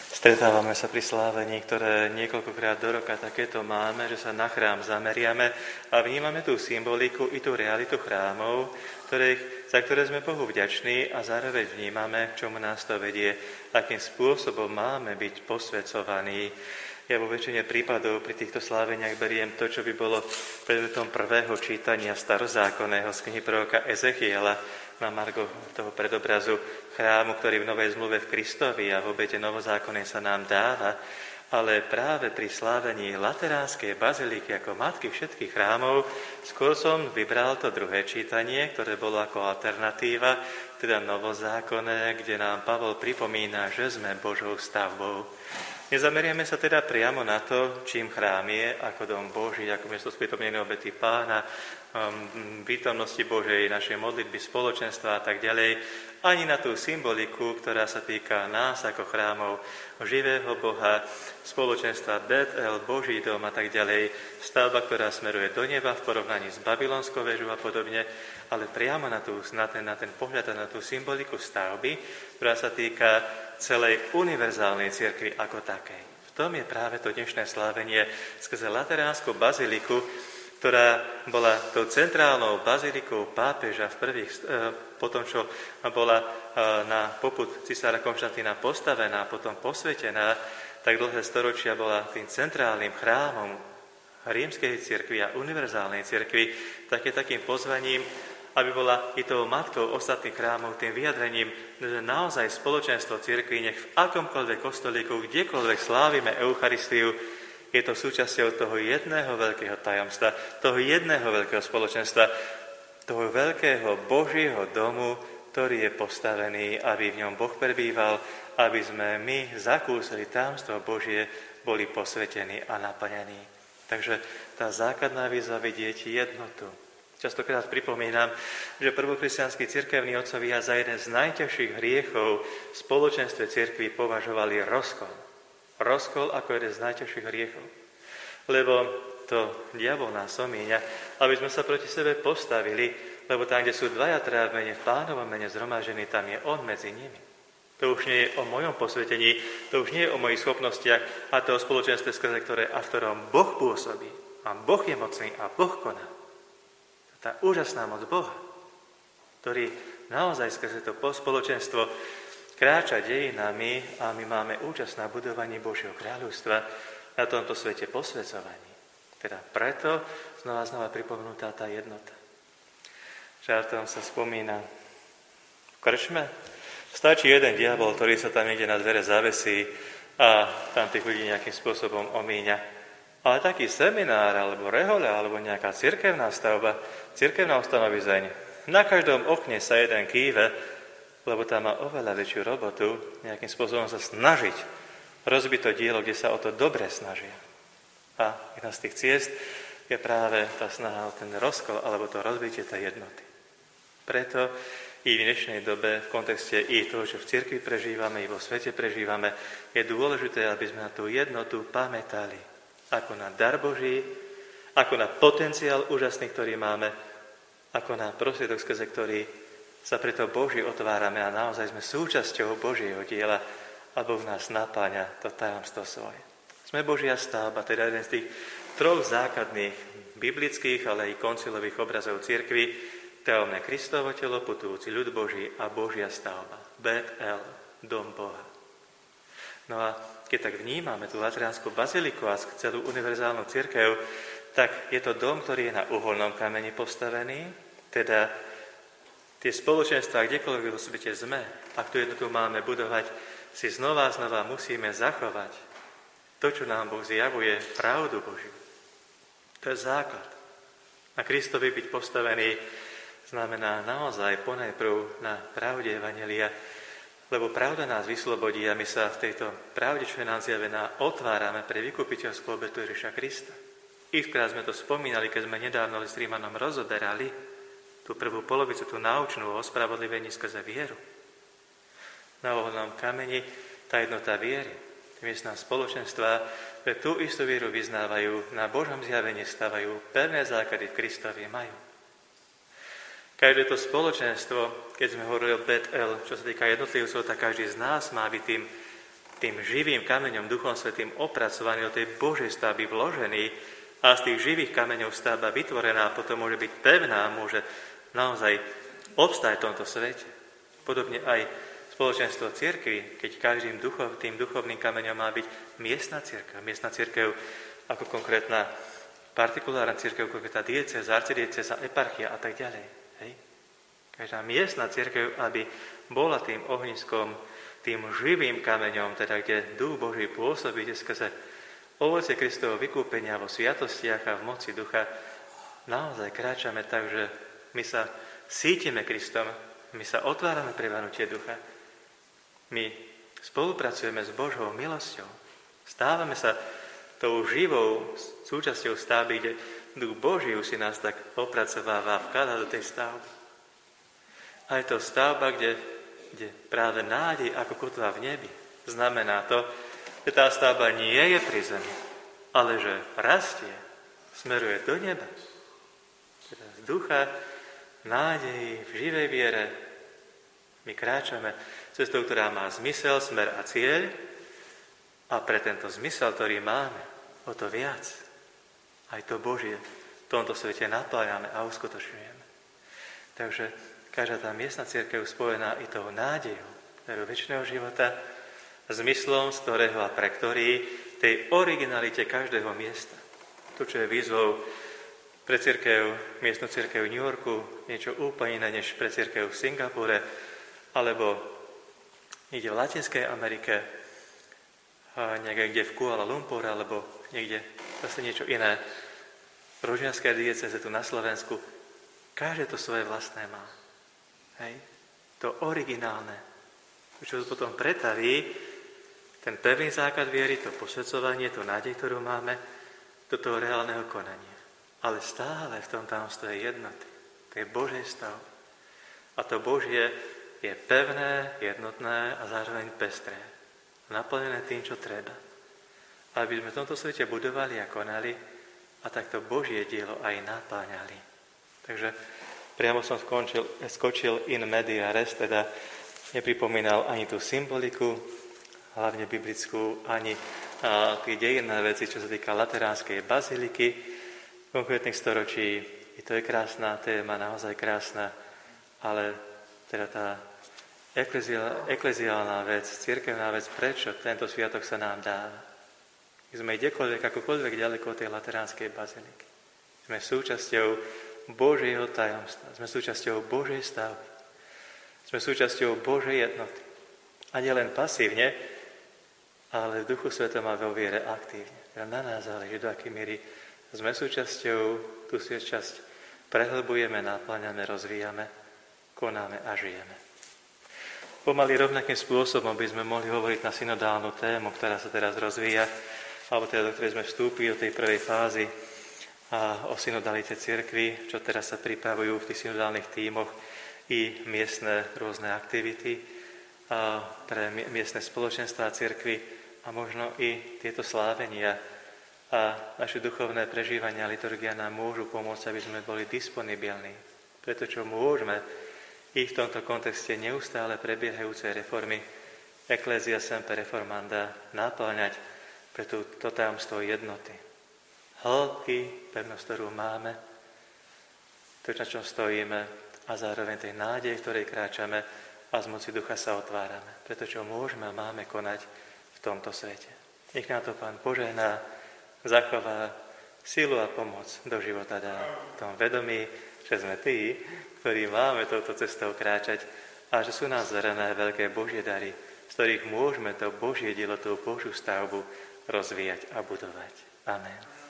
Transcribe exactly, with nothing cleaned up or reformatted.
Stretávame sa pri slávení, ktoré niekoľkokrát do roka takéto máme, že sa na chrám zameriame a vnímame tú symboliku i tú realitu chrámov, ktorých, za ktoré sme Bohu vďační a zároveň vnímame, k čomu nás to vedie, akým spôsobom máme byť posväcovaní. Ja vo väčšine prípadov pri týchto sláveniach beriem to, čo by bolo predmetom prvého čítania starozákonného z knihy proroka Ezechiela na margo toho predobrazu chrámu, ktorý v Novej zmluve v Kristovi a v obete novozákonnej sa nám dáva, ale práve pri slávení Lateránskej baziliky ako matky všetkých chrámov skôr som vybral to druhé čítanie, ktoré bolo ako alternatíva, teda novozákonné, kde nám Pavol pripomína, že sme Božou stavbou. Nezameriame sa teda priamo na to, čím chrám je, ako dom Boží, ako miesto sprítomnenej obety Pána, um, prítomnosti Božej, našej modlitby, spoločenstva a tak ďalej, ani na tú symboliku, ktorá sa týka nás ako chrámov živého Boha, spoločenstva Bet-El, Boží dom a tak ďalej, stavba, ktorá smeruje do neba v porovnaní s babylonskou väžou a podobne, ale priamo na, tú, na, ten, na ten pohľad a na tú symboliku stavby, ktorá sa týka celej univerzálnej cirkvi ako takej. V tom je práve to dnešné slávenie skrze Lateránsku baziliku, ktorá bola tou centrálnou bazilikou pápeža v prvých, eh, po tom, čo bola eh, na popud cisára Konštantína postavená, potom posvetená, tak dlhé storočia bola tým centrálnym chrámom rímskej cirkvi a univerzálnej cirkvi, také takým pozvaním, aby bola i tou matkou ostatných chrámov, tým vyjadrením, že naozaj spoločenstvo cirkvi, nech v akomkoľvek kostolíku, kdekoľvek slávime Eucharistiu, je to súčasťou toho jedného veľkého tajomstva, toho jedného veľkého spoločenstva, toho veľkého Božieho domu, ktorý je postavený, aby v ňom Boh prebýval, aby sme my zakúsili tajomstvo Božie, boli posvetení a naplnení. Takže tá základná výzva vidieť jednotu. Častokrát pripomínam, že prvokresťanskí cirkevní otcovia za jeden z najťažších hriechov v spoločenstve cirkvi považovali rozkol. Rozkol ako jeden z najťažších hriechov. Lebo to diabol nás omíňa, aby sme sa proti sebe postavili, lebo tam, kde sú dvaja traja v mene, v Pánovom mene zhromaždení, tam je on medzi nimi. To už nie je o mojom posvetení, to už nie je o mojich schopnostiach a to o spoločenstve, skrze ktoré a v ktorom Boh pôsobí. A Boh je mocný a Boh koná. Tá úžasná moc Boha, ktorý naozaj skrze to spoločenstvo kráča dejinami a my máme účasť na budovaní Božieho kráľovstva na tomto svete posvedzovaní. Teda preto znova znova pripomnutá tá jednota. Žartom sa spomína v krčme. Stačí jeden diabol, ktorý sa tam niekde na dvere zavesí a tam tých ľudí nejakým spôsobom omíňa. Ale taký seminár, alebo rehoľa, alebo nejaká cirkevná stavba, cirkevná ustanovizeň, na každom okne sa jeden kýve, lebo tam má oveľa väčšiu robotu, nejakým spôsobom sa snažiť rozbiť to dielo, kde sa o to dobre snažia. A jedna z tých ciest je práve tá snaha o ten rozkol, alebo to rozbitie tej jednoty. Preto i v dnešnej dobe, v kontexte i toho, čo v cirkvi prežívame, i vo svete prežívame, je dôležité, aby sme na tú jednotu pamätali. Ako na dar Boží, ako na potenciál úžasný, ktorý máme, ako na prostriedok, skrze ktorý sa preto Boží otvárame a naozaj sme súčasťou Božieho diela a Boh nás napáňa to tajomstvo svoje. Sme Božia stavba, teda jeden z tých troch základných biblických, ale i koncilových obrazov cirkvi, tajomné Kristovo telo, putujúci ľud Boží a Božia stavba. Bet-El, dom Boha. No a keď tak vnímame tú Lateránsku baziliku a celú univerzálnu cirkev, tak je to dom, ktorý je na uholnom kameni postavený, teda tie spoločenstvá, kdekoľvek vo svete sme, ak tu jednotu máme budovať, si znova a znova musíme zachovať to, čo nám Boh zjavuje, pravdu Božiu. To je základ. Na Kristovi byť postavený znamená naozaj ponajprv na pravde evanjelia, lebo pravda nás vyslobodí a my sa v tejto pravde, čo je nám zjavená, otvárame pre vykupiteľskú obetu Ježiša Krista. Xkrát sme to spomínali, keď sme nedávno s Rímanom rozoberali tú prvú polovicu, tú naučnú o ospravodlivení skrze vieru. Na uholnom kameni tá jednota viery, miestna spoločenstva, pre tú istú vieru vyznávajú, na Božom zjavení stavajú, pevné základy v Kristovi majú. Každé to spoločenstvo, keď sme hovorili o Bet-El, čo sa týka jednotlivcov, tak každý z nás má byť tým, tým živým kameňom, Duchom Svätým opracovaný do tej Božej stavby vložený a z tých živých kameňov stavba vytvorená potom môže byť pevná, môže naozaj obstáť v tomto svete. Podobne aj spoločenstvo cirkvi, keď každým duchov, tým duchovným kameňom má byť miestna cirkev. Miestna cirkev ako konkrétna partikulárna cirkev, konkrétna diecéza, arcidiecéza, eparchia a tak ďalej. Hej? Každá miestna cirkev, aby bola tým ohniskom, tým živým kameňom, teda kde Duch Boží pôsobí skrze ovocie Kristovho vykúpenia vo sviatostiach a v moci ducha, naozaj kráčame tak, že my sa sítime Kristom, my sa otvárame pre vanutie ducha, my spolupracujeme s Božou milosťou, stávame sa tou živou súčasťou stavby, kde Duch Boží si nás tak opracováva a vkladá do tej stavby. A je to stavba, kde, kde práve nádej ako kotva v nebi znamená to, že tá stavba nie je pri zemi, ale že rastie, smeruje do neba. Teda z ducha, nádeji, v živej viere my kráčame cestou, ktorá má zmysel, smer a cieľ, a pre tento zmysel, ktorý máme, o to viac aj to Božie v tomto svete napájame a uskutočňujeme. Takže každá tá miestna cirkev spojená i tou nádejou veru večného života, zmyslom, z ktorého a pre ktorý, tej originalite každého miesta. To, čo je výzvou pre cirkev, miestnu cirkev v New Yorku, niečo úplne iné než pre cirkev v Singapúre, alebo niekde v Latinskej Amerike, a niekde v Kuala Lumpur, alebo niekde zase niečo iné. Rožianske diecéze tu na Slovensku. Každé to svoje vlastné má. Hej? To originálne. Čo potom pretaví ten pevný základ viery, to posvedcovanie, to nádej, ktorú máme, do toho reálneho konania. Ale stále v tom tajomstve jednoty. To je Božej stav. A to Božie je pevné, jednotné a zároveň pestré. Naplnené tým, čo treba. Aby sme v tomto svete budovali a konali a takto Božie dielo aj napáňali. Takže priamo som skončil, skočil in media res, teda nepripomínal ani tú symboliku, hlavne biblickú, ani a, tie dejinné veci, čo sa týka Lateránskej baziliky konkrétnych storočí. I to je krásna téma, naozaj krásna, ale teda tá ekleziálna vec, cirkevná vec, prečo tento sviatok sa nám dáva. My sme kdekoľvek, akokoľvek ďaleko od tej Lateránskej baziliky. Sme súčasťou Božieho tajomstva, sme súčasťou Božej stavby, sme súčasťou Božej jednoty. A nie len pasívne, ale v Duchu Svetom a vo viere aktívne. Teda na nás záleží, do akej miery sme súčasťou, tú časť prehlbujeme, náplňame, rozvíjame, konáme a žijeme. Pomaly rovnakým spôsobom by sme mohli hovoriť na synodálnu tému, ktorá sa teraz rozvíja, alebo teda do ktorej sme vstúpili do tej prvej fázy a o synodalite cirkvi, čo teraz sa pripravujú v tých synodálnych tímoch i miestne rôzne aktivity a pre miestne spoločenstvá cirkvi a možno i tieto slávenia a naše duchovné prežívania a liturgia nám môžu pomôcť, aby sme boli disponibilní pre to, čo môžeme i v tomto kontexte neustále prebiehajúcej reformy Ecclesia Semper Reformanda náplňať pre túto tajomstvo jednoty. Hĺbky, pevnosť, ktorú máme, to, na čom stojíme a zároveň tej nádej, v ktorej kráčame a z moci ducha sa otvárame. Preto, čo môžeme a máme konať v tomto svete. Nech nám to Pán požehná, zachová silu a pomoc do života dá v tom vedomí, že sme tí, ktorí máme touto cestou kráčať a že sú nás zverené veľké Božie dary, z ktorých môžeme to Božie dielo, tú Božiu stavbu rozvíjať a budovať. Amen.